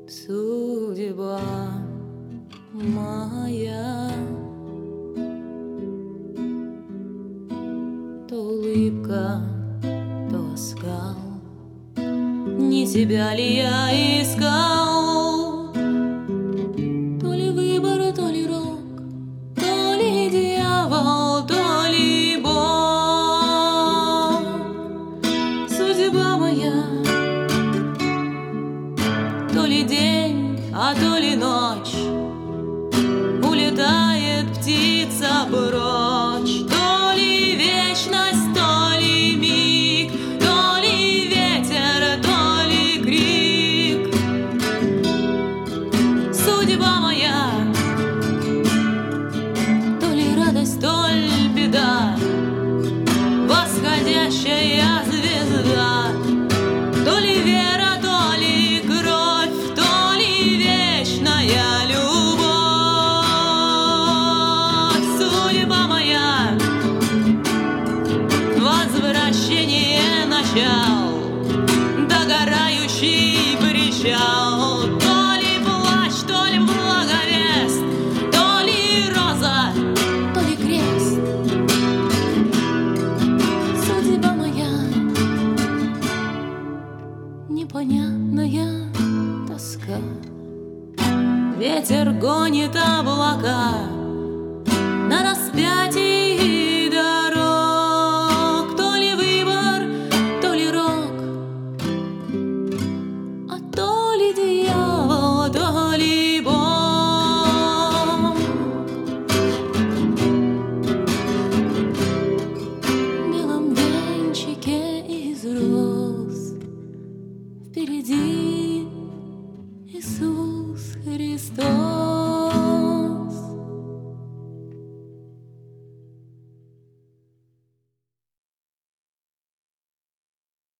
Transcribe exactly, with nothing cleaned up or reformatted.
Судьба моя, то улыбка, то оскал, не тебя ли я искал? То ли выбор, то ли рок, то ли дьявол, то ли Бог. Судьба моя, то ли день, а то ли ночь, улетает птица прочь. То ли вечность, то ли миг, то ли ветер, то ли крик. Судьба моя, то ли радость, то ли беда, восходящая звезда. То ли вера, то ли кровь, то ли вечная любовь. Судьба моя, возвращение начал, догорающий причал. То ли плач, то ли благовест, то ли роза, то ли крест. Судьба моя, непонятная тоска. Ветер гонит облака на распятии дорог. То ли выбор, то ли рок, а то ли дьявол, то ли Бог. В белом венчике из роз впереди Иисус Христос.